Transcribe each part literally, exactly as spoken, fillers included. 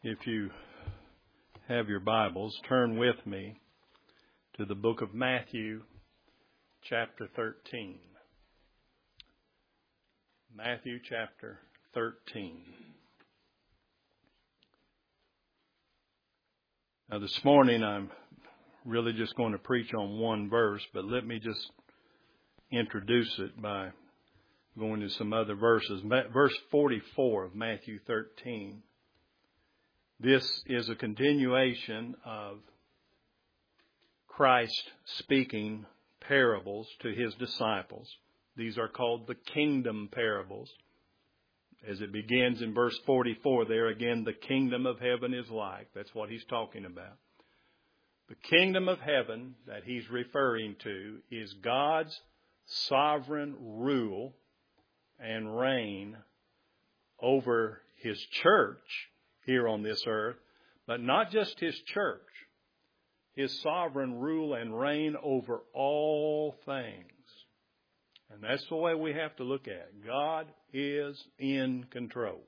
If you have your Bibles, turn with me to the book of Matthew, chapter thirteen. Matthew chapter thirteen. Now this morning I'm really just going to preach on one verse, but let me just introduce it by going to some other verses. Verse forty-four of Matthew thirteen. This is a continuation of Christ speaking parables to his disciples. These are called the kingdom parables. As it begins in verse forty-four, there again, the kingdom of heaven is like. That's what he's talking about. The kingdom of heaven that he's referring to is God's sovereign rule and reign over his church here on this earth, but not just his church. His sovereign rule and reign over all things. And that's the way we have to look at it. God is in control.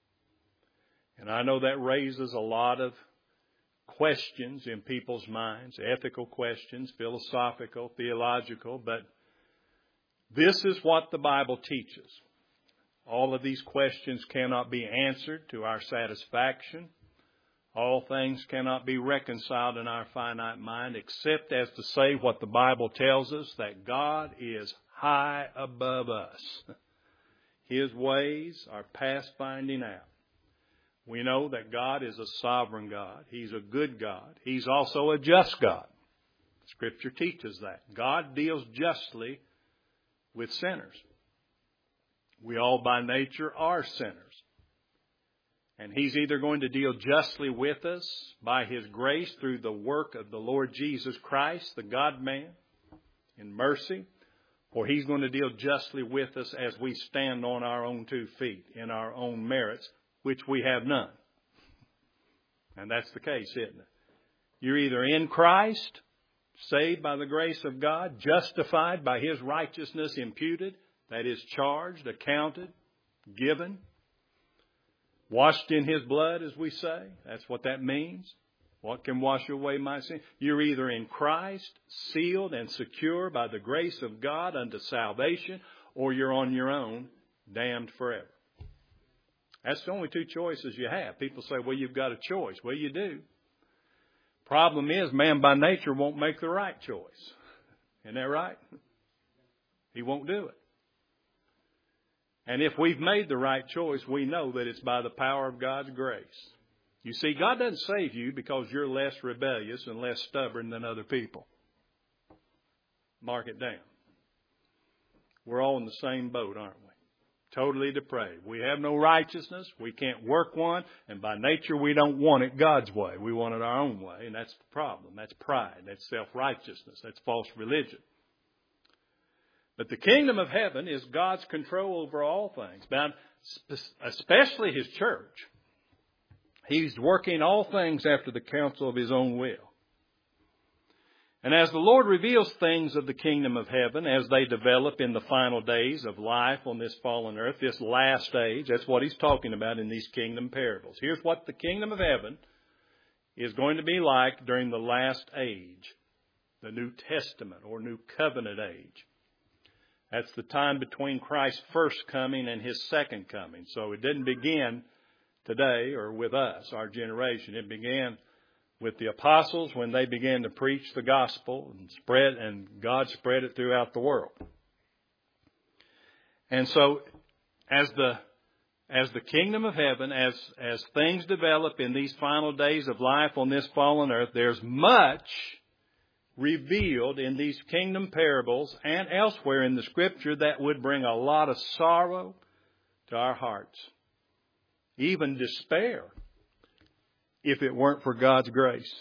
And I know that raises a lot of questions in people's minds, ethical questions, philosophical, theological, but this is what the Bible teaches. All of these questions cannot be answered to our satisfaction. All things cannot be reconciled in our finite mind, except as to say what the Bible tells us, that God is high above us. His ways are past finding out. We know that God is a sovereign God. He's a good God. He's also a just God. Scripture teaches that. God deals justly with sinners. We all by nature are sinners. And He's either going to deal justly with us by His grace through the work of the Lord Jesus Christ, the God-man, in mercy, or He's going to deal justly with us as we stand on our own two feet, in our own merits, which we have none. And that's the case, isn't it? You're either in Christ, saved by the grace of God, justified by His righteousness imputed, that is charged, accounted, given, washed in His blood, as we say. That's what that means. What can wash away my sin? You're either in Christ, sealed and secure by the grace of God unto salvation, or you're on your own, damned forever. That's the only two choices you have. People say, well, you've got a choice. Well, you do. Problem is, man by nature won't make the right choice. Isn't that right? He won't do it. And if we've made the right choice, we know that it's by the power of God's grace. You see, God doesn't save you because you're less rebellious and less stubborn than other people. Mark it down. We're all in the same boat, aren't we? Totally depraved. We have no righteousness. We can't work one. And by nature, we don't want it God's way. We want it our own way. And that's the problem. That's pride. That's self-righteousness. That's false religion. But the kingdom of heaven is God's control over all things, but especially His church. He's working all things after the counsel of His own will. And as the Lord reveals things of the kingdom of heaven, as they develop in the final days of life on this fallen earth, this last age, that's what He's talking about in these kingdom parables. Here's what the kingdom of heaven is going to be like during the last age, the New Testament or New Covenant age. That's the time between Christ's first coming and His second coming. So it didn't begin today or with us, our generation. It began with the apostles when they began to preach the gospel and spread, and God spread it throughout the world. And so as the as the kingdom of heaven, as as things develop in these final days of life on this fallen earth, there's much revealed in these kingdom parables and elsewhere in the Scripture that would bring a lot of sorrow to our hearts, even despair, if it weren't for God's grace.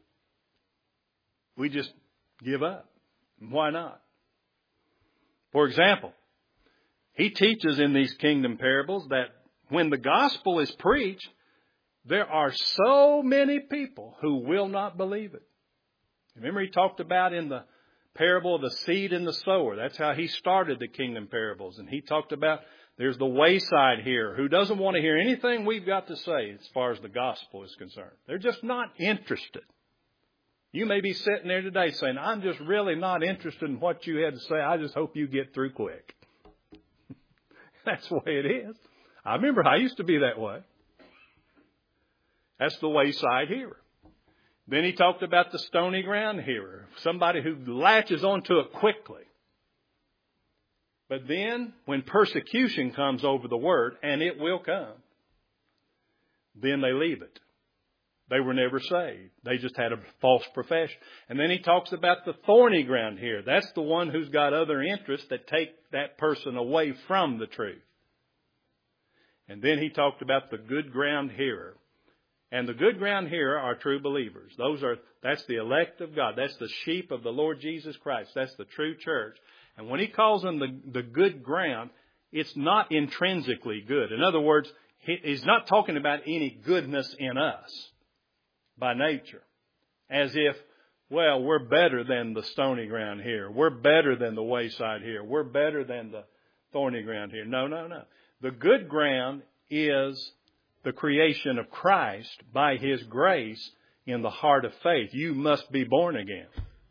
We just give up. Why not? For example, He teaches in these kingdom parables that when the gospel is preached, there are so many people who will not believe it. Remember, He talked about in the parable of the seed and the sower. That's how He started the kingdom parables. And He talked about There's the wayside hearer who doesn't want to hear anything we've got to say as far as the gospel is concerned. They're just not interested. You may be sitting there today saying, I'm just really not interested in what you had to say. I just hope you get through quick. That's the way it is. I remember I used to be that way. That's the wayside hearer. Then he talked about the stony ground hearer, somebody who latches onto it quickly. But then when persecution comes over the word, and it will come, then they leave it. They were never saved. They just had a false profession. And then he talks about the thorny ground here. That's the one who's got other interests that take that person away from the truth. And then he talked about the good ground hearer. And the good ground hearer are true believers. Those are, that's the elect of God. That's the sheep of the Lord Jesus Christ. That's the true church. And when he calls them the, the good ground, it's not intrinsically good. In other words, he, he's not talking about any goodness in us by nature. As if, well, we're better than the stony ground here. We're better than the wayside here. We're better than the thorny ground here. No, no, no. The good ground is the creation of Christ by His grace in the heart of faith. You must be born again.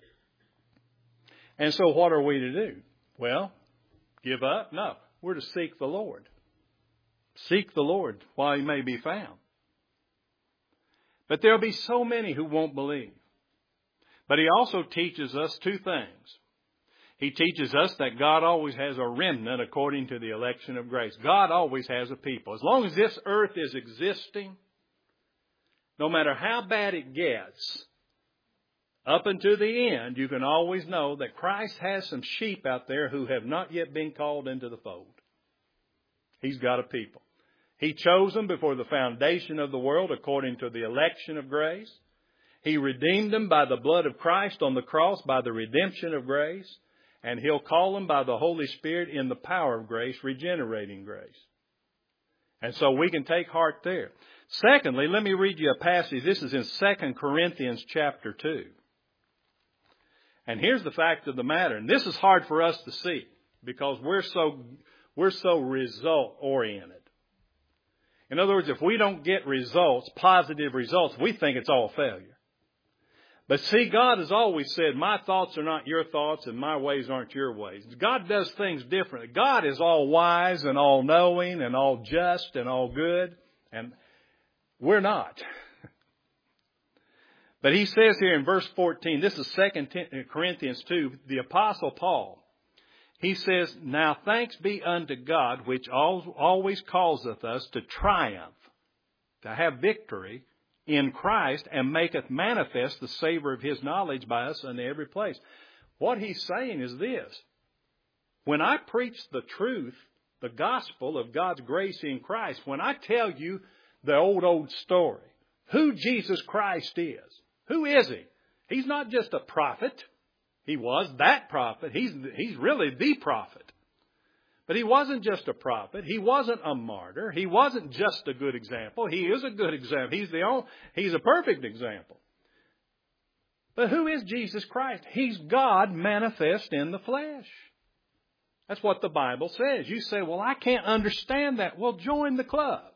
And so what are we to do? Well, give up? No. We're to seek the Lord. Seek the Lord while He may be found. But there'll be so many who won't believe. But He also teaches us two things. He teaches us that God always has a remnant according to the election of grace. God always has a people. As long as this earth is existing, no matter how bad it gets, up until the end, you can always know that Christ has some sheep out there who have not yet been called into the fold. He's got a people. He chose them before the foundation of the world according to the election of grace. He redeemed them by the blood of Christ on the cross by the redemption of grace. And He'll call them by the Holy Spirit in the power of grace, regenerating grace. And so we can take heart there. Secondly, let me read you a passage. This is in Second Corinthians chapter two. And here's the fact of the matter. And this is hard for us to see because we're so, we're so result oriented. In other words, if we don't get results, positive results, we think it's all failure. But see, God has always said, my thoughts are not your thoughts and my ways aren't your ways. God does things differently. God is all wise and all knowing and all just and all good. And we're not. But he says here in verse fourteen, this is Second Corinthians two, the Apostle Paul. He says, now thanks be unto God, which always causeth us to triumph, to have victory in Christ, and maketh manifest the savor of His knowledge by us in every place. What he's saying is this. When I preach the truth, the gospel of God's grace in Christ, when I tell you the old, old story, who Jesus Christ is, who is He? He's not just a prophet. He was that prophet. He's, he's really the prophet. But He wasn't just a prophet. He wasn't a martyr. He wasn't just a good example. He is a good example. He's the only, He's a perfect example. But who is Jesus Christ? He's God manifest in the flesh. That's what the Bible says. You say, well, I can't understand that. Well, join the club.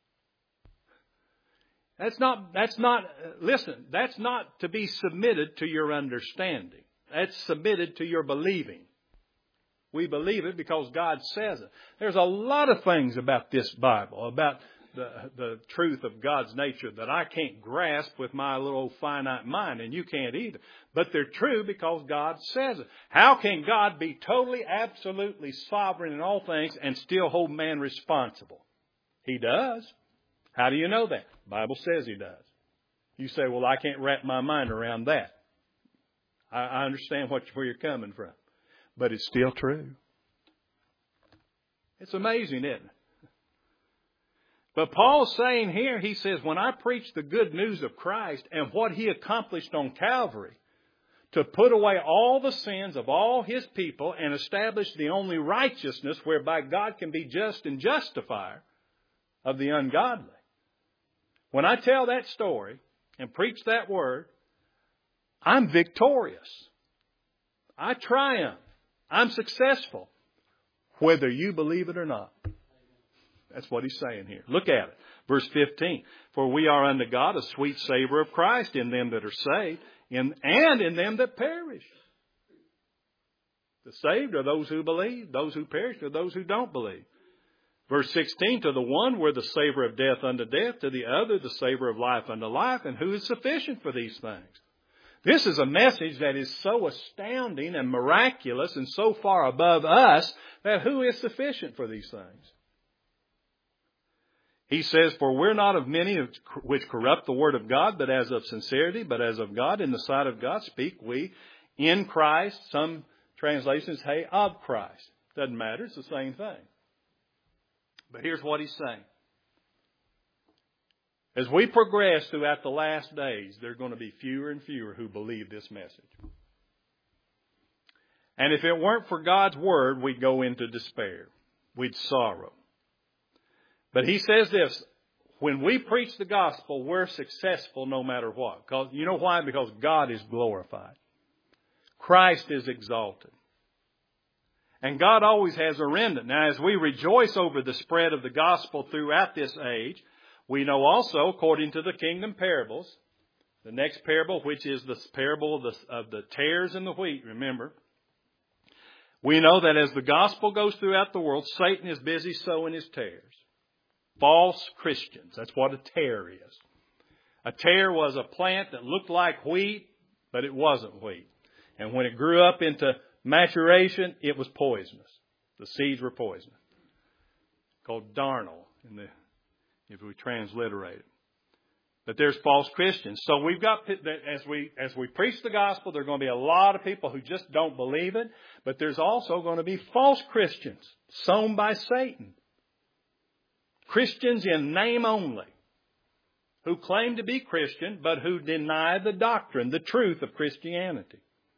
That's not, that's not, listen, that's not to be submitted to your understanding. That's submitted to your believing. We believe it because God says it. There's a lot of things about this Bible, about the, the truth of God's nature that I can't grasp with my little finite mind, and you can't either. But they're true because God says it. How can God be totally, absolutely sovereign in all things and still hold man responsible? He does. How do you know that? The Bible says He does. You say, well, I can't wrap my mind around that. I, I understand what, where you're coming from. But it's still true. It's amazing, isn't it? But Paul's saying here, he says, when I preach the good news of Christ and what He accomplished on Calvary to put away all the sins of all His people and establish the only righteousness whereby God can be just and justifier of the ungodly. When I tell that story and preach that word, I'm victorious. I triumph. I'm successful, whether you believe it or not. That's what he's saying here. Look at it. Verse fifteen. For we are unto God a sweet savor of Christ in them that are saved in, and in them that perish. The saved are those who believe. Those who perish are those who don't believe. Verse sixteen. To the one we're the savor of death unto death. To the other the savor of life unto life. And who is sufficient for these things? This is a message that is so astounding and miraculous and so far above us that who is sufficient for these things? He says, for we're not of many which corrupt the word of God, but as of sincerity, but as of God, in the sight of God, speak we in Christ. Some translations say of Christ. Doesn't matter. It's the same thing. But here's what he's saying. As we progress throughout the last days, there are going to be fewer and fewer who believe this message. And if it weren't for God's word, we'd go into despair. We'd sorrow. But he says this, when we preach the gospel, we're successful no matter what. Because, you know why? Because God is glorified. Christ is exalted. And God always has a remnant. Now, as we rejoice over the spread of the gospel throughout this age, we know also, according to the kingdom parables, the next parable, which is the parable of the, of the tares and the wheat, remember, we know that as the gospel goes throughout the world, Satan is busy sowing his tares. False Christians. That's what a tare is. A tare was a plant that looked like wheat, but it wasn't wheat. And when it grew up into maturation, it was poisonous. The seeds were poisonous. Called darnel, in the, if we transliterate it. But there's false Christians. So we've got, as we as we preach the gospel, there are going to be a lot of people who just don't believe it. But there's also going to be false Christians sown by Satan. Christians in name only, who claim to be Christian, but who deny the doctrine, the truth of Christianity.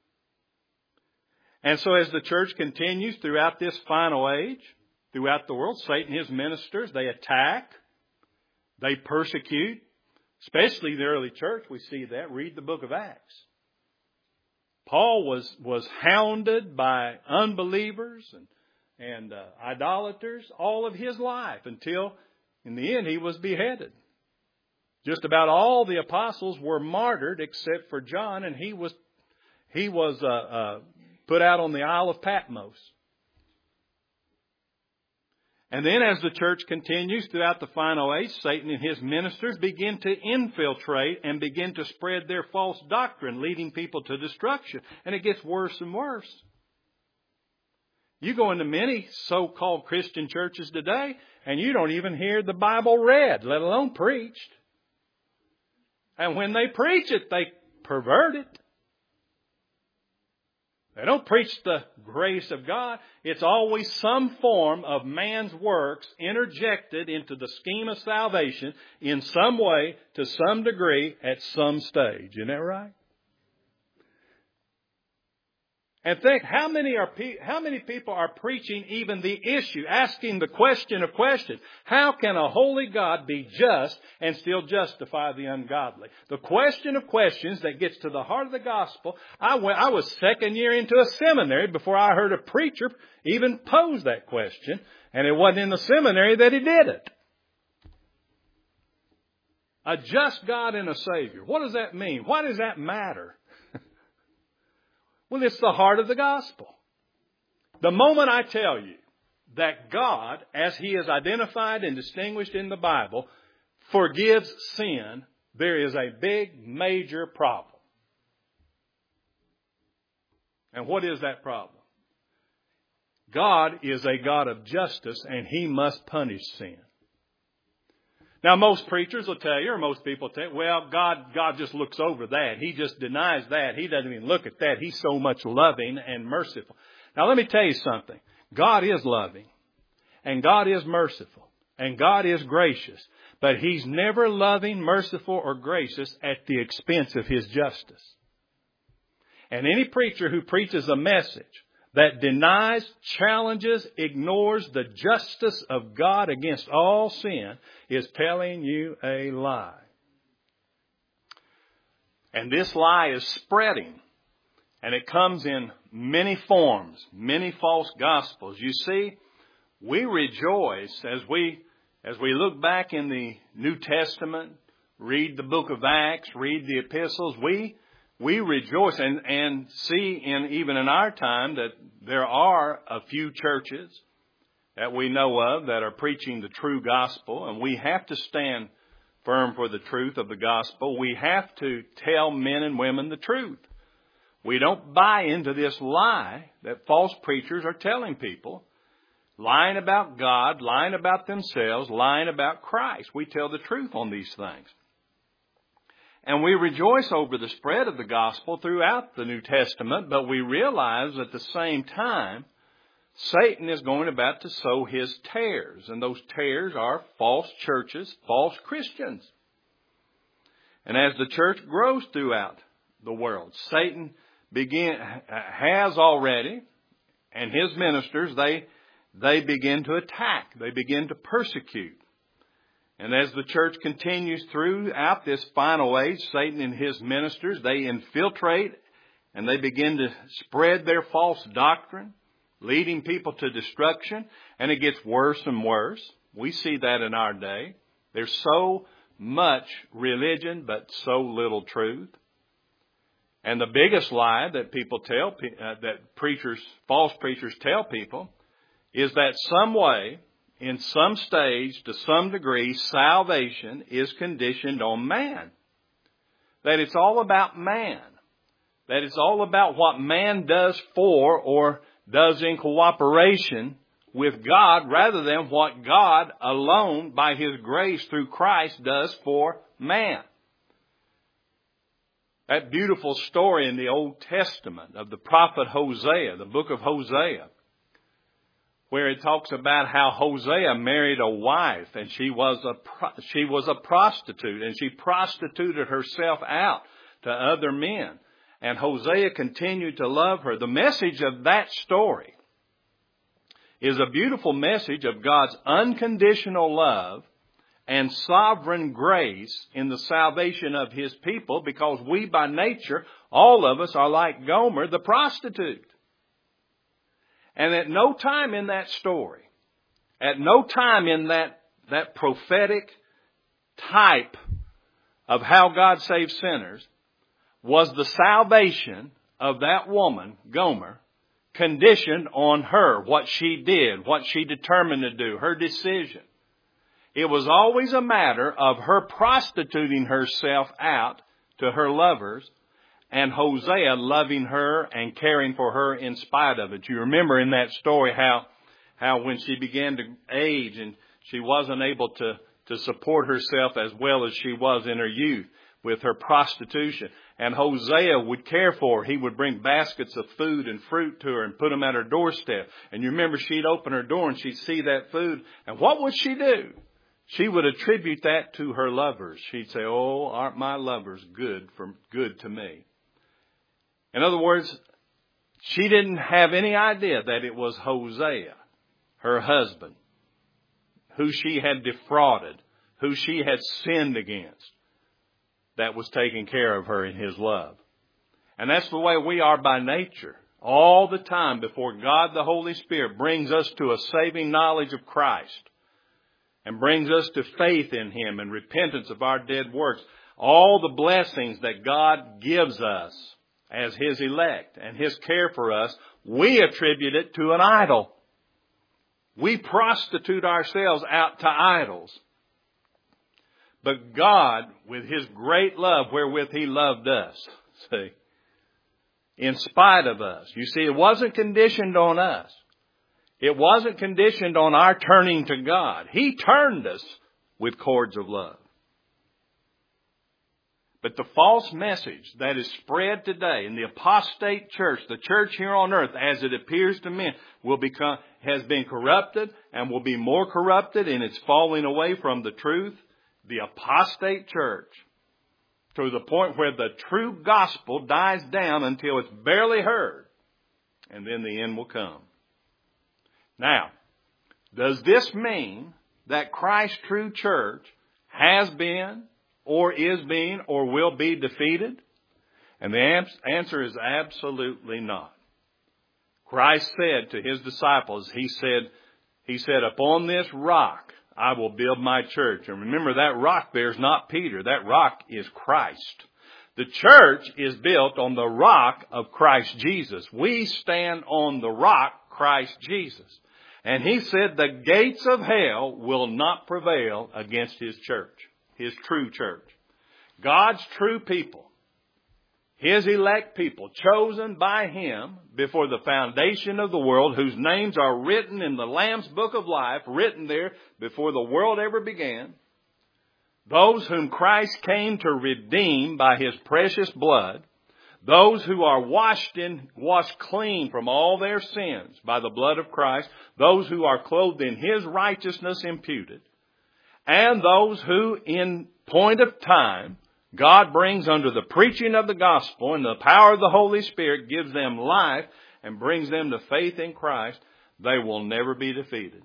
And so as the church continues throughout this final age, throughout the world, Satan and his ministers, they attack, they persecute, especially the early church. We see that. Read the book of Acts. Paul was, was hounded by unbelievers and and uh, idolaters all of his life until in the end he was beheaded. Just about all the apostles were martyred except for John, and he was he was uh, uh, put out on the Isle of Patmos. And then as the church continues throughout the final age, Satan and his ministers begin to infiltrate and begin to spread their false doctrine, leading people to destruction. And it gets worse and worse. You go into many so-called Christian churches today, and you don't even hear the Bible read, let alone preached. And when they preach it, they pervert it. They don't preach the grace of God. It's always some form of man's works interjected into the scheme of salvation in some way, to some degree, at some stage. Isn't that right? And think, how many are pe- how many people are preaching even the issue, asking the question of questions? How can a holy God be just and still justify the ungodly? The question of questions that gets to the heart of the gospel. I went, I was second year into a seminary before I heard a preacher even pose that question. And it wasn't in the seminary that he did it. A just God and a Savior. What does that mean? Why does that matter? Well, it's the heart of the gospel. The moment I tell you that God, as He is identified and distinguished in the Bible, forgives sin, there is a big, major problem. And what is that problem? God is a God of justice, and He must punish sin. Now, most preachers will tell you, or most people tell you, well, God, God just looks over that. He just denies that. He doesn't even look at that. He's so much loving and merciful. Now, let me tell you something. God is loving, and God is merciful, and God is gracious. But He's never loving, merciful, or gracious at the expense of His justice. And any preacher who preaches a message that denies, challenges, ignores the justice of God against all sin is telling you a lie. And this lie is spreading. And it comes in many forms, many false gospels. You see, we rejoice as we As we look back in the New Testament, read the book of Acts, read the epistles, we we rejoice and, and see in even in our time that there are a few churches that we know of that are preaching the true gospel, and we have to stand firm for the truth of the gospel. We have to tell men and women the truth. We don't buy into this lie that false preachers are telling people, lying about God, lying about themselves, lying about Christ. We tell the truth on these things. And we rejoice over the spread of the gospel throughout the New Testament, but we realize at the same time, Satan is going about to sow his tares, and those tares are false churches, false Christians. And as the church grows throughout the world, Satan begin has already, and his ministers, they they begin to attack, they begin to persecute. And as the church continues throughout this final age, Satan and his ministers, they infiltrate and they begin to spread their false doctrine, leading people to destruction, and it gets worse and worse. We see that in our day. There's so much religion, but so little truth. And the biggest lie that people tell, uh, that preachers, false preachers tell people, is that some way, in some stage, to some degree, salvation is conditioned on man. That it's all about man. That it's all about what man does for or does in cooperation with God, rather than what God alone, by His grace through Christ, does for man. That beautiful story in the Old Testament of the prophet Hosea, the book of Hosea, where it talks about how Hosea married a wife, and she was a she was a prostitute, and she prostituted herself out to other men. And Hosea continued to love her. The message of that story is a beautiful message of God's unconditional love and sovereign grace in the salvation of His people, because we by nature, all of us are like Gomer, the prostitute. And at no time in that story, at no time in that, that prophetic type of how God saves sinners, was the salvation of that woman, Gomer, conditioned on her, what she did, what she determined to do, her decision. It was always a matter of her prostituting herself out to her lovers, and Hosea loving her and caring for her in spite of it. You remember in that story how, how when she began to age and she wasn't able to, to support herself as well as she was in her youth with her prostitution. And Hosea would care for her. He would bring baskets of food and fruit to her and put them at her doorstep. And you remember she'd open her door and she'd see that food. And what would she do? She would attribute that to her lovers. She'd say, "Oh, aren't my lovers good for good to me?" In other words, she didn't have any idea that it was Hosea, her husband, who she had defrauded, who she had sinned against, that was taking care of her in His love. And that's the way we are by nature. All the time before God the Holy Spirit brings us to a saving knowledge of Christ and brings us to faith in Him and repentance of our dead works, all the blessings that God gives us as His elect and His care for us, we attribute it to an idol. We prostitute ourselves out to idols. But God, with His great love wherewith He loved us, see, in spite of us. You see, it wasn't conditioned on us. It wasn't conditioned on our turning to God. He turned us with cords of love. But the false message that is spread today in the apostate church, the church here on earth, as it appears to men, will become, has been corrupted and will be more corrupted in its falling away from the truth. The apostate church, to the point where the true gospel dies down until it's barely heard, and then the end will come. Now, does this mean that Christ's true church has been, or is being, or will be defeated? And the answer is absolutely not. Christ said to His disciples, He said, He said, "Upon this rock I will build my church. And remember, that rock there is not Peter. That rock is Christ. The church is built on the rock of Christ Jesus. We stand on the rock, Christ Jesus. And he said the gates of hell will not prevail against his church, his true church. God's true people, his elect people, chosen by him before the foundation of the world, whose names are written in the Lamb's book of life, written there before the world ever began. Those whom Christ came to redeem by his precious blood. Those who are washed in, washed clean from all their sins by the blood of Christ. Those who are clothed in his righteousness imputed. And those who in point of time God brings under the preaching of the gospel and the power of the Holy Spirit, gives them life and brings them to faith in Christ. They will never be defeated.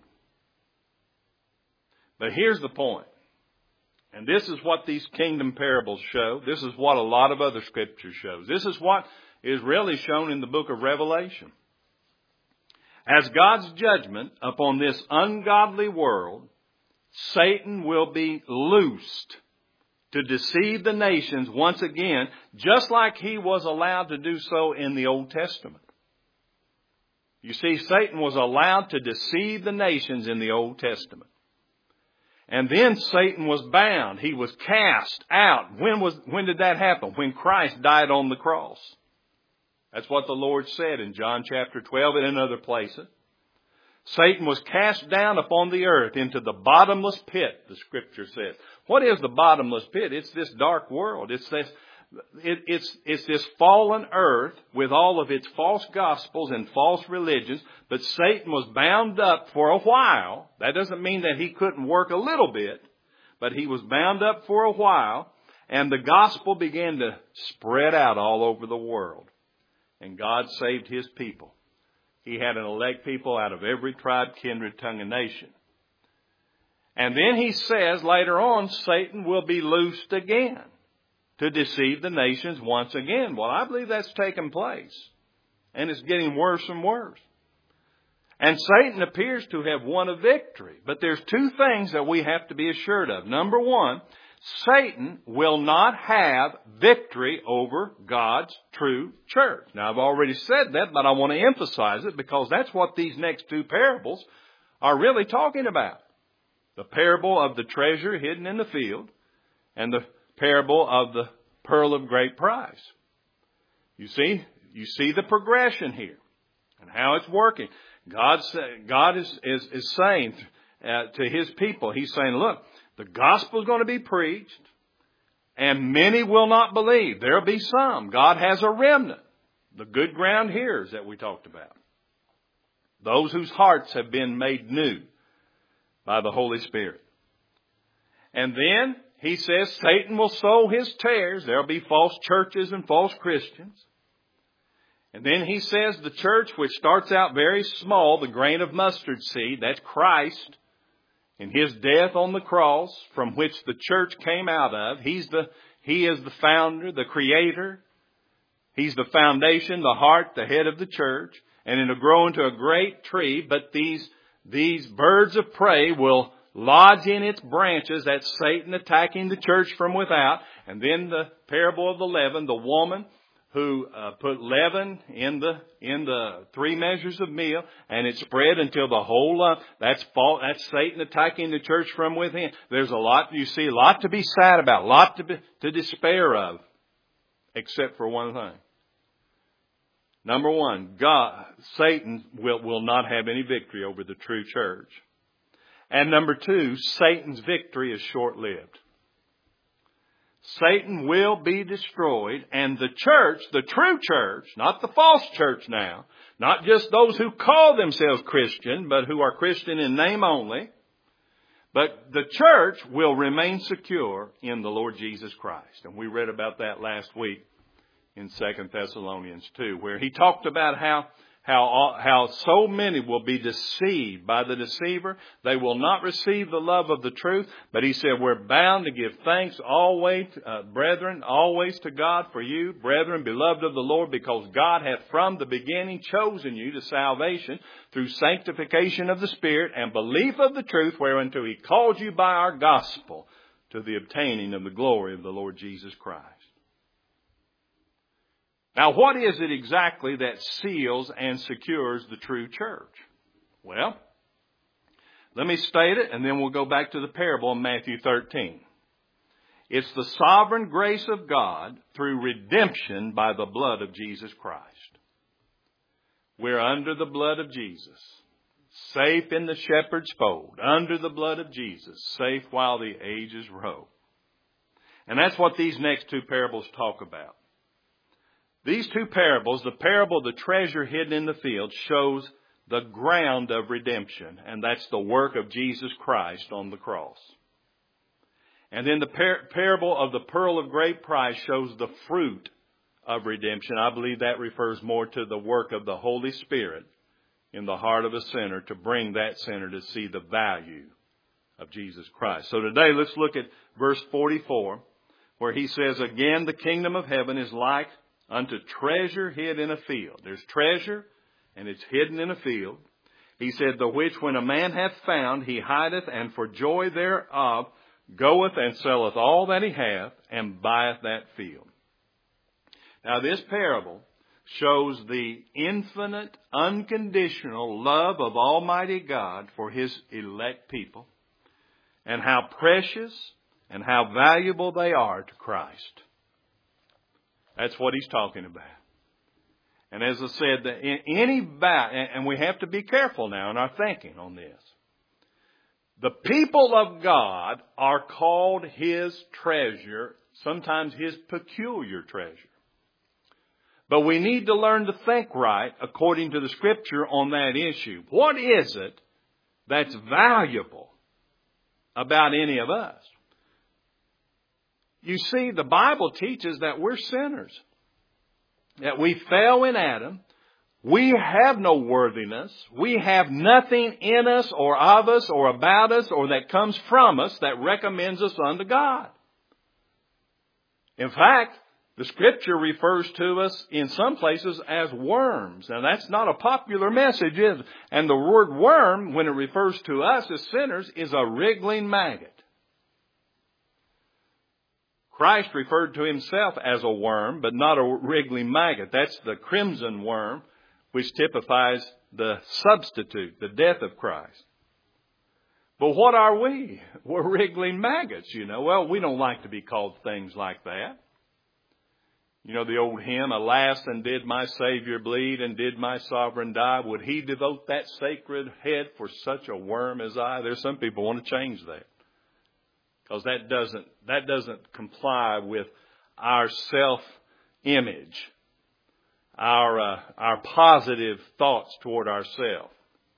But here's the point. And this is what these kingdom parables show. This is what a lot of other scripture shows. This is what is really shown in the book of Revelation. As God's judgment upon this ungodly world, Satan will be loosed to deceive the nations once again, just like he was allowed to do so in the Old Testament. You see, Satan was allowed to deceive the nations in the Old Testament. And then Satan was bound. He was cast out. When was, when did that happen? When Christ died on the cross. That's what the Lord said in John chapter twelve and in other places. Satan was cast down upon the earth into the bottomless pit, the scripture says. What is the bottomless pit? It's this dark world. It's this, it, it's, it's this fallen earth with all of its false gospels and false religions. But Satan was bound up for a while. That doesn't mean that he couldn't work a little bit, but he was bound up for a while. And the gospel began to spread out all over the world. And God saved his people. He had an elect people out of every tribe, kindred, tongue, and nation. And then he says later on, Satan will be loosed again to deceive the nations once again. Well, I believe that's taken place. And it's getting worse and worse. And Satan appears to have won a victory. But there's two things that we have to be assured of. Number one, Satan will not have victory over God's true church. Now, I've already said that, but I want to emphasize it because that's what these next two parables are really talking about. The parable of the treasure hidden in the field and the parable of the pearl of great price. You see, you see the progression here and how it's working. God, God is, is, is saying uh, to his people, he's saying, look, the gospel is going to be preached, and many will not believe. There will be some. God has a remnant. The good ground hearers that we talked about. Those whose hearts have been made new by the Holy Spirit. And then he says Satan will sow his tares. There will be false churches and false Christians. And then he says the church, which starts out very small, the grain of mustard seed, that's Christ. In his death on the cross, from which the church came out of, he's the, he is the founder, the creator. He's the foundation, the heart, the head of the church. And it'll grow into a great tree, but these, these birds of prey will lodge in its branches. That's Satan attacking the church from without. And then the parable of the leaven, the woman who uh, put leaven in the in the three measures of meal, and it spread until the whole lump. That's fault. That's Satan attacking the church from within. There's a lot you see, a lot to be sad about, a lot to be, to despair of, except for one thing. Number one, God, Satan will will not have any victory over the true church, and number two, Satan's victory is short-lived. Satan will be destroyed, and the church, the true church, not the false church now, not just those who call themselves Christian, but who are Christian in name only, but the church will remain secure in the Lord Jesus Christ. And we read about that last week in Second Thessalonians two, where he talked about how, How, how so many will be deceived by the deceiver. They will not receive the love of the truth. But he said, we're bound to give thanks always, uh, brethren, always to God for you, brethren, beloved of the Lord, because God hath from the beginning chosen you to salvation through sanctification of the Spirit and belief of the truth, whereunto he called you by our gospel to the obtaining of the glory of the Lord Jesus Christ. Now, what is it exactly that seals and secures the true church? Well, let me state it, and then we'll go back to the parable in Matthew thirteen. It's the sovereign grace of God through redemption by the blood of Jesus Christ. We're under the blood of Jesus, safe in the shepherd's fold, under the blood of Jesus, safe while the ages roll. And that's what these next two parables talk about. These two parables, the parable of the treasure hidden in the field, shows the ground of redemption, and that's the work of Jesus Christ on the cross. And then the par- parable of the pearl of great price shows the fruit of redemption. I believe that refers more to the work of the Holy Spirit in the heart of a sinner to bring that sinner to see the value of Jesus Christ. So today let's look at verse forty-four, where he says, again, the kingdom of heaven is like unto treasure hid in a field. There's treasure, and it's hidden in a field. He said, the which when a man hath found, he hideth, and for joy thereof goeth and selleth all that he hath, and buyeth that field. Now this parable shows the infinite, unconditional love of Almighty God for his elect people, and how precious and how valuable they are to Christ. That's what he's talking about. And as I said, any va- and we have to be careful now in our thinking on this. The people of God are called his treasure, sometimes his peculiar treasure. But we need to learn to think right according to the Scripture on that issue. What is it that's valuable about any of us? You see, the Bible teaches that we're sinners, that we fell in Adam. We have no worthiness. We have nothing in us or of us or about us or that comes from us that recommends us unto God. In fact, the Scripture refers to us in some places as worms. And that's not a popular message, is it? And the word worm, when it refers to us as sinners, is a wriggling maggot. Christ referred to himself as a worm, but not a wriggling maggot. That's the crimson worm, which typifies the substitute, the death of Christ. But what are we? We're wriggling maggots, you know. Well, we don't like to be called things like that. You know the old hymn, alas, and did my Savior bleed, and did my sovereign die? Would he devote that sacred head for such a worm as I? There's some people want to change that. Because that doesn't, that doesn't comply with our self-image, our, uh, our positive thoughts toward ourselves,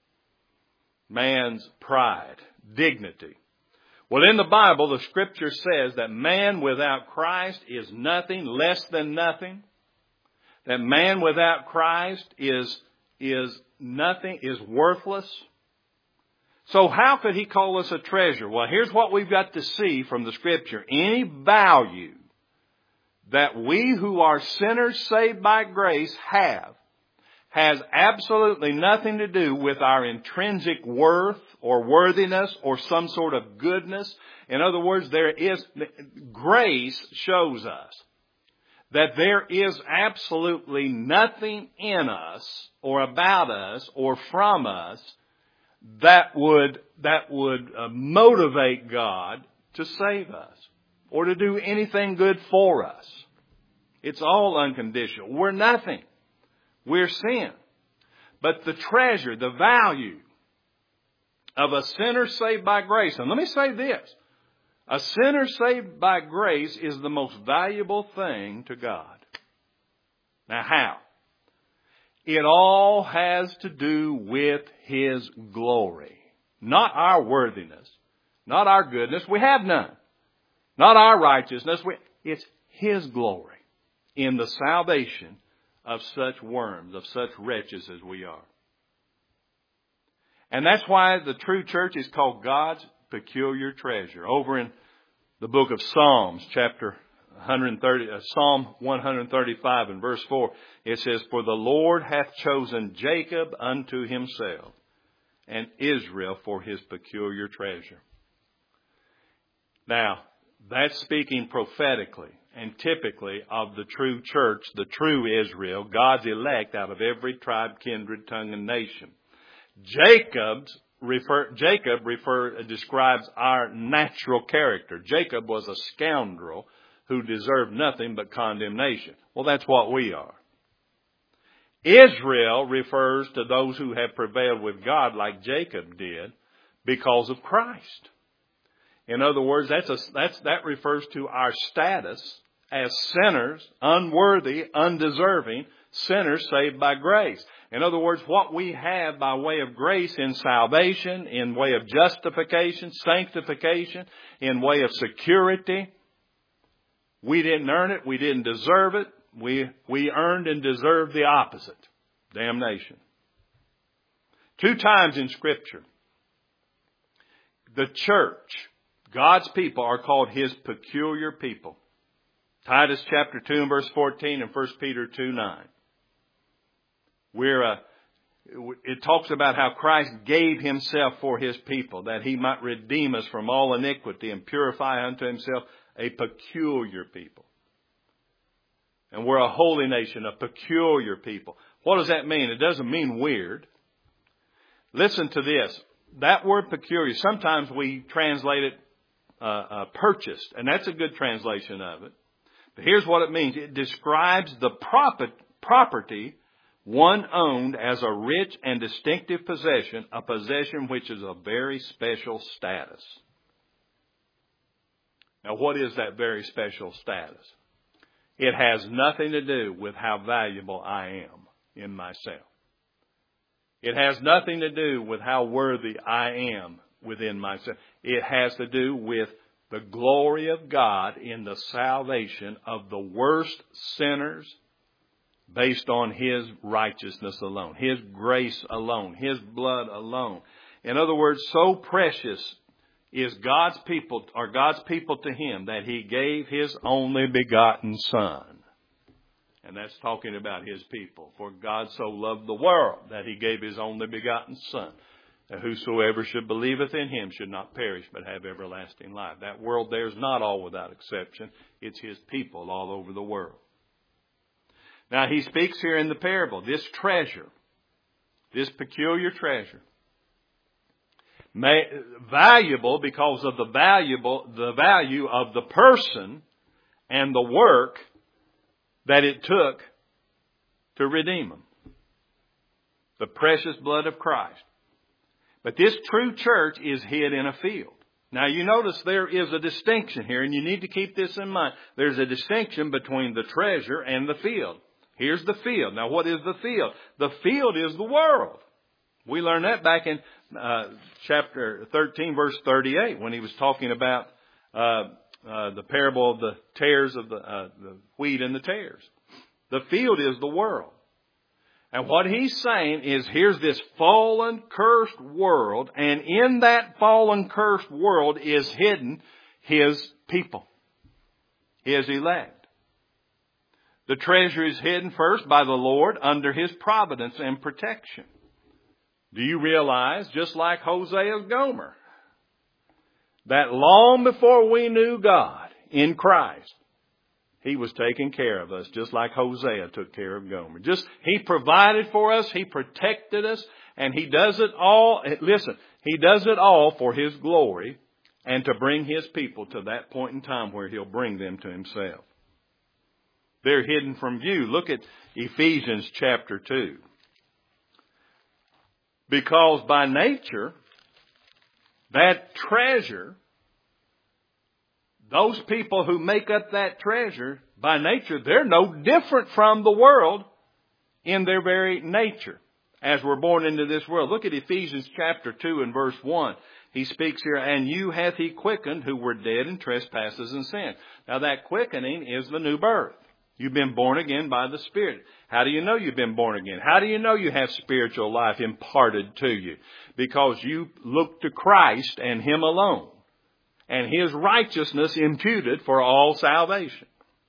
man's pride, dignity. Well, in the Bible, the Scripture says that man without Christ is nothing, less than nothing. That man without Christ is, is nothing, is worthless. So how could he call us a treasure? Well, here's what we've got to see from the Scripture. Any value that we who are sinners saved by grace have has absolutely nothing to do with our intrinsic worth or worthiness or some sort of goodness. In other words, there is, grace shows us that there is absolutely nothing in us or about us or from us that would, that would uh, motivate God to save us or to do anything good for us. It's all unconditional. We're nothing. We're sin. But the treasure, the value of a sinner saved by grace, and let me say this, a sinner saved by grace is the most valuable thing to God. Now how? It all has to do with his glory. Not our worthiness. Not our goodness. We have none. Not our righteousness. We, it's his glory in the salvation of such worms, of such wretches as we are. And that's why the true church is called God's peculiar treasure. Over in the book of Psalms, chapter one thirty, uh, Psalm one thirty-five and verse four, it says, "For the Lord hath chosen Jacob unto himself, and Israel for his peculiar treasure." Now, that's speaking prophetically and typically of the true church, the true Israel, God's elect out of every tribe, kindred, tongue, and nation. Jacob's refer, Jacob refer, describes our natural character. Jacob was a scoundrel who deserved nothing but condemnation. Well, that's what we are. Israel refers to those who have prevailed with God like Jacob did because of Christ. In other words, that's a, that's, that refers to our status as sinners, unworthy, undeserving, sinners saved by grace. In other words, what we have by way of grace in salvation, in way of justification, sanctification, in way of security, we didn't earn it, we didn't deserve it, we, we earned and deserved the opposite, damnation. Two times in Scripture, the church, God's people, are called His peculiar people. Titus chapter two and verse fourteen and First Peter two nine. We're, uh, it talks about how Christ gave Himself for His people, that He might redeem us from all iniquity and purify unto Himself a peculiar people. And we're a holy nation, a peculiar people. What does that mean? It doesn't mean weird. Listen to this. That word peculiar, sometimes we translate it uh, uh, purchased, and that's a good translation of it. But here's what it means. It describes the property one owned as a rich and distinctive possession, a possession which is a very special status. Now, what is that very special status? It has nothing to do with how valuable I am in myself. It has nothing to do with how worthy I am within myself. It has to do with the glory of God in the salvation of the worst sinners based on His righteousness alone, His grace alone, His blood alone. In other words, so precious is God's people, are God's people to Him, that He gave His only begotten Son. And that's talking about His people. For God so loved the world that He gave His only begotten Son, that whosoever should believeth in Him should not perish but have everlasting life. That world there is not all without exception. It's His people all over the world. Now, He speaks here in the parable, this treasure, this peculiar treasure, may, valuable because of the valuable, the value of the person and the work that it took to redeem them. The precious blood of Christ. But this true church is hid in a field. Now, you notice there is a distinction here, and you need to keep this in mind. There's a distinction between the treasure and the field. Here's the field. Now, what is the field? The field is the world. We learned that back in uh, chapter thirteen, verse thirty-eight, when he was talking about uh, uh, the parable of the tares of the, uh, the wheat and the tares. The field is the world. And what he's saying is, here's this fallen, cursed world, and in that fallen, cursed world is hidden His people, His elect. The treasure is hidden first by the Lord under His providence and protection. Do you realize, just like Hosea's Gomer, that long before we knew God in Christ, He was taking care of us, just like Hosea took care of Gomer. Just, He provided for us, He protected us, and He does it all, listen, He does it all for His glory and to bring His people to that point in time where He'll bring them to Himself. They're hidden from view. Look at Ephesians chapter two. Because by nature, that treasure, those people who make up that treasure, by nature, they're no different from the world in their very nature as we're born into this world. Look at Ephesians chapter two and verse one. He speaks here, and you hath He quickened who were dead in trespasses and sin. Now that quickening is the new birth. You've been born again by the Spirit. How do you know you've been born again? How do you know you have spiritual life imparted to you? Because you look to Christ and Him alone, and His righteousness imputed for all salvation.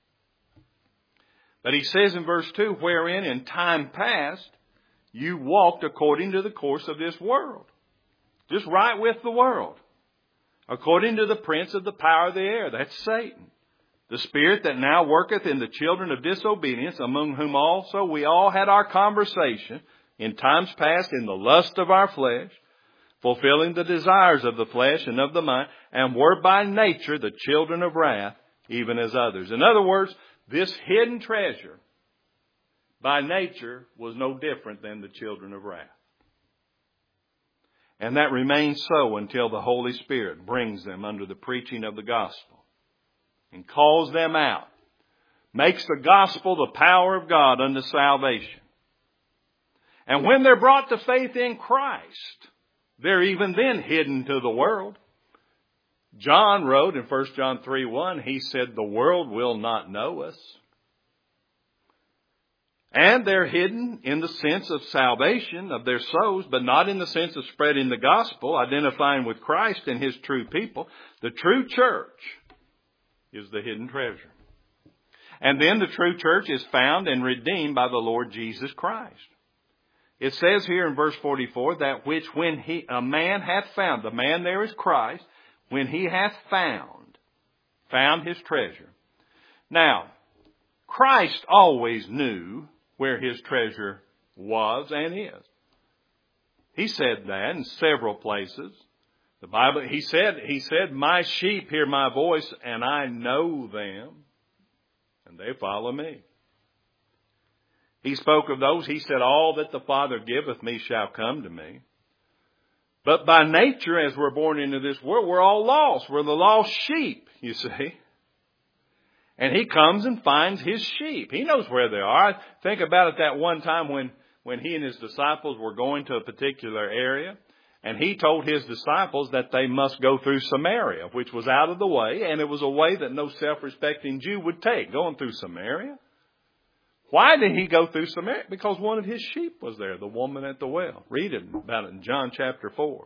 But He says in verse two, wherein in time past you walked according to the course of this world. Just right with the world. According to the prince of the power of the air. That's Satan. The spirit that now worketh in the children of disobedience, among whom also we all had our conversation in times past in the lust of our flesh, fulfilling the desires of the flesh and of the mind, and were by nature the children of wrath, even as others. In other words, this hidden treasure by nature was no different than the children of wrath. And that remains so until the Holy Spirit brings them under the preaching of the gospel and calls them out, makes the gospel the power of God unto salvation. And when they're brought to faith in Christ, they're even then hidden to the world. John wrote in First John three one, he said, the world will not know us. And they're hidden in the sense of salvation of their souls, but not in the sense of spreading the gospel, identifying with Christ and His true people. The true church is the hidden treasure. And then the true church is found and redeemed by the Lord Jesus Christ. It says here in verse forty-four, that which when he, a man hath found, the man there is Christ, when he hath found, found his treasure. Now, Christ always knew where His treasure was and is. He said that in several places. The Bible, he said, he said, my sheep hear my voice and I know them and they follow me. He spoke of those. He said, all that the Father giveth me shall come to me. But by nature, as we're born into this world, we're all lost. We're the lost sheep, you see. And He comes and finds His sheep. He knows where they are. Think about it that one time when, when He and His disciples were going to a particular area. And He told His disciples that they must go through Samaria, which was out of the way. And it was a way that no self-respecting Jew would take, going through Samaria. Why did He go through Samaria? Because one of His sheep was there, the woman at the well. Read it about it in John chapter four.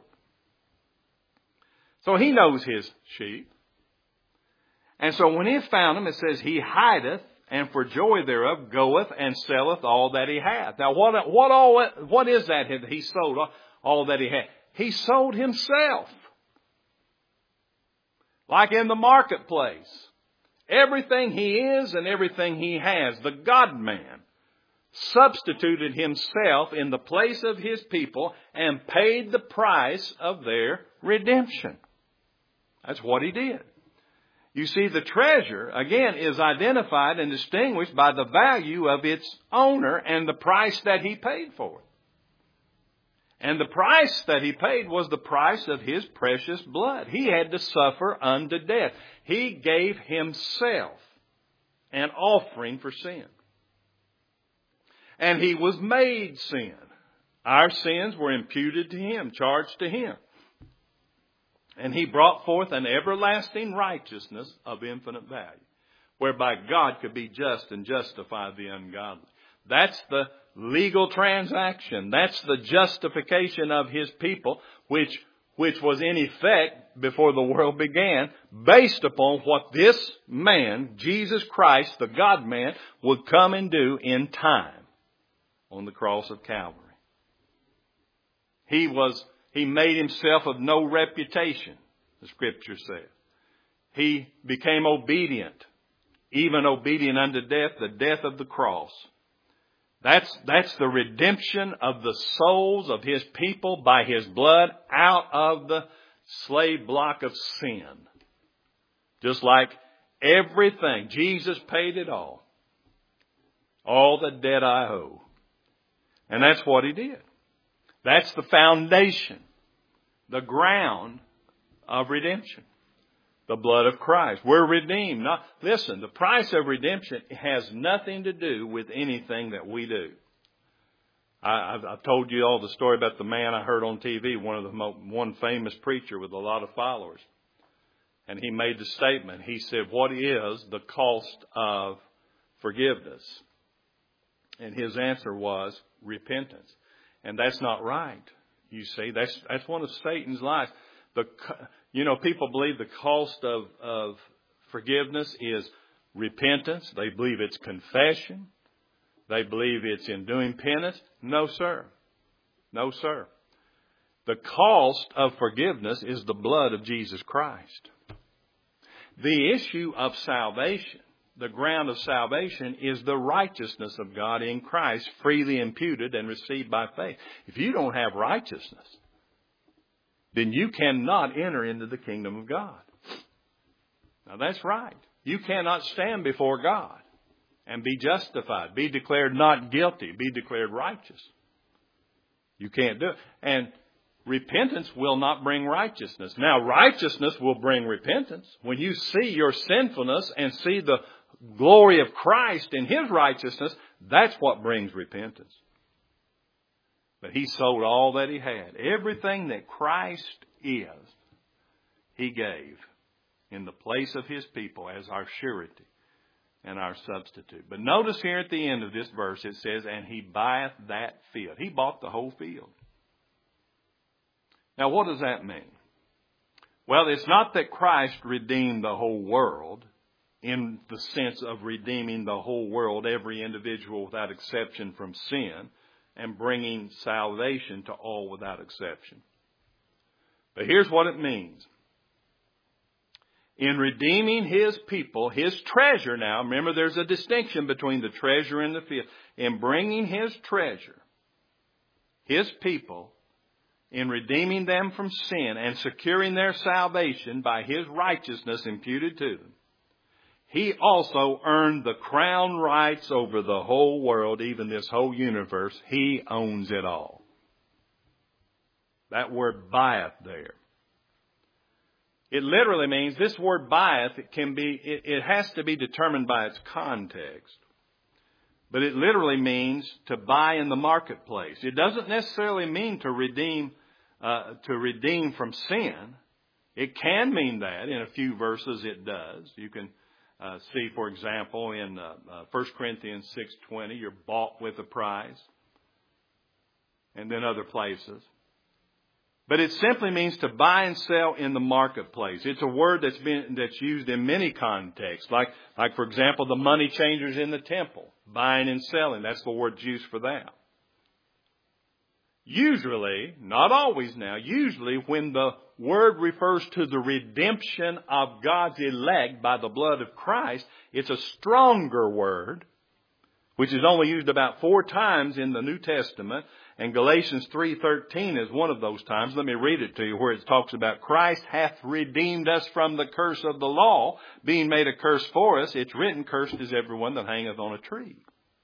So He knows His sheep. And so when He found them, it says, He hideth, and for joy thereof goeth and selleth all that he hath. Now what, what, all, what is that that He sold, all that He had? He sold Himself. Like in the marketplace. Everything He is and everything He has, the God-man, substituted Himself in the place of His people and paid the price of their redemption. That's what He did. You see, the treasure, again, is identified and distinguished by the value of its owner and the price that He paid for it. And the price that He paid was the price of His precious blood. He had to suffer unto death. He gave Himself an offering for sin. And He was made sin. Our sins were imputed to Him, charged to Him. And He brought forth an everlasting righteousness of infinite value, whereby God could be just and justify the ungodly. That's the legal transaction. That's the justification of His people, which, which was in effect before the world began, based upon what this man, Jesus Christ, the God-man, would come and do in time on the cross of Calvary. He was He made Himself of no reputation, the Scripture says. He became obedient, even obedient unto death, the death of the cross. That's, that's the redemption of the souls of His people by His blood out of the slave block of sin. Just like everything, Jesus paid it all. All the debt I owe. And that's what He did. That's the foundation, the ground of redemption. The blood of Christ. We're redeemed. Not, listen, the price of redemption has nothing to do with anything that we do. I, I've, I've told you all the story about the man I heard on T V, one of the mo- one famous preacher with a lot of followers. And he made the statement. He said, what is the cost of forgiveness? And his answer was repentance. And that's not right. You see, that's that's one of Satan's lies. The you know people believe the cost of of forgiveness is repentance. They believe it's confession. They believe it's in doing penance. No, sir. No, sir. The cost of forgiveness is the blood of Jesus Christ. The issue of salvation, the ground of salvation, is the righteousness of God in Christ, freely imputed and received by faith. If you don't have righteousness, then you cannot enter into the kingdom of God. Now that's right. You cannot stand before God and be justified, be declared not guilty, be declared righteous. You can't do it. And repentance will not bring righteousness. Now, righteousness will bring repentance. When you see your sinfulness and see the glory of Christ in His righteousness, that's what brings repentance. But He sold all that He had. Everything that Christ is, He gave in the place of His people as our surety and our substitute. But notice here at the end of this verse it says, and He buyeth that field. He bought the whole field. Now what does that mean? Well, it's not that Christ redeemed the whole world in the sense of redeeming the whole world, every individual without exception from sin, and bringing salvation to all without exception. But here's what it means. In redeeming His people, His treasure now, remember there's a distinction between the treasure and the field. In bringing His treasure, His people, in redeeming them from sin and securing their salvation by His righteousness imputed to them, He also earned the crown rights over the whole world, even this whole universe. He owns it all. That word buyeth there. It literally means, this word buyeth, it can be, it, it has to be determined by its context. But it literally means to buy in the marketplace. It doesn't necessarily mean to redeem, uh, to redeem from sin. It can mean that. In a few verses it does. You can uh, see, for example, in uh, uh, First Corinthians six twenty, you're bought with a price. And then other places. But it simply means to buy and sell in the marketplace. It's a word that's been that's used in many contexts. Like, like for example, the money changers in the temple. Buying and selling. That's the word used for that. Usually, not always now, usually when the word refers to the redemption of God's elect by the blood of Christ, it's a stronger word, which is only used about four times in the New Testament. And Galatians three thirteen is one of those times. Let me read it to you where it talks about Christ hath redeemed us from the curse of the law, being made a curse for us. It's written, cursed is everyone that hangeth on a tree.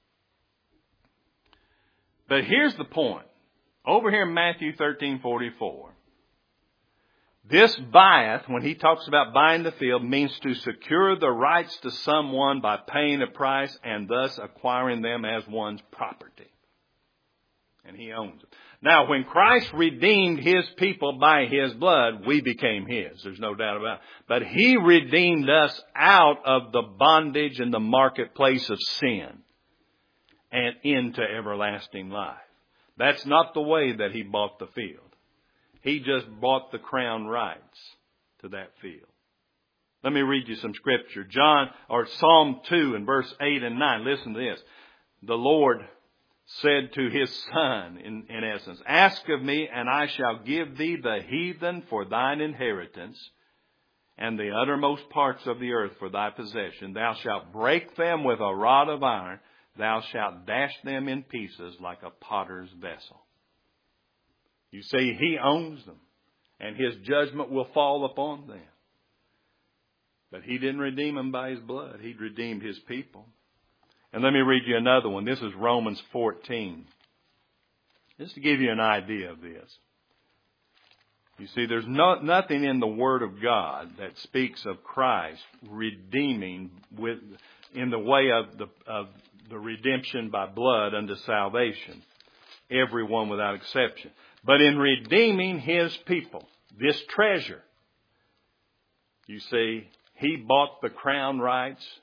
But here's the point. Over here in Matthew thirteen forty-four. This buyeth, when he talks about buying the field, means to secure the rights to someone by paying a price and thus acquiring them as one's property. And He owns them. Now, when Christ redeemed His people by His blood, we became His. There's no doubt about it. But He redeemed us out of the bondage and the marketplace of sin and into everlasting life. That's not the way that He bought the field. He just bought the crown rights to that field. Let me read you some scripture. John, or Psalm two and verse eight and nine. Listen to this. The Lord said to His Son, in, in essence, ask of me, and I shall give thee the heathen for thine inheritance, and the uttermost parts of the earth for thy possession. Thou shalt break them with a rod of iron. Thou shalt dash them in pieces like a potter's vessel. You see, He owns them, and His judgment will fall upon them. But He didn't redeem them by His blood. He redeemed His people. And let me read you another one. This is Romans fourteen. Just to give you an idea of this. You see, there's no, nothing in the Word of God that speaks of Christ redeeming with in the way of the of the redemption by blood unto salvation. Everyone without exception. But in redeeming His people, this treasure, you see, He bought the crown rights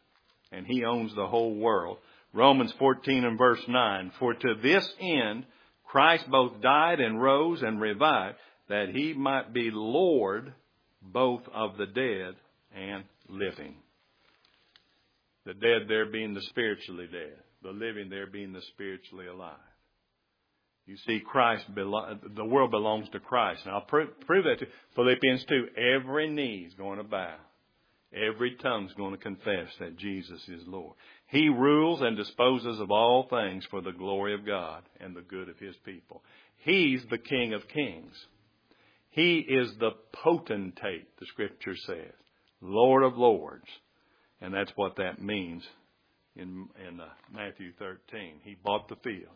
and He owns the whole world. Romans fourteen and verse nine, for to this end Christ both died and rose and revived, that He might be Lord both of the dead and living. The dead there being the spiritually dead, the living there being the spiritually alive. You see, Christ, the world belongs to Christ. And I'll prove, prove that to Philippians two. Every knee is going to bow. Every tongue is going to confess that Jesus is Lord. He rules and disposes of all things for the glory of God and the good of His people. He's the King of kings. He is the potentate, the Scripture says, Lord of lords. And that's what that means in, in uh, Matthew thirteen. He bought the field.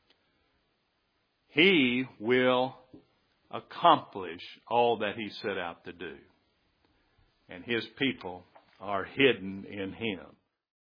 He will accomplish all that He set out to do. And His people are hidden in Him.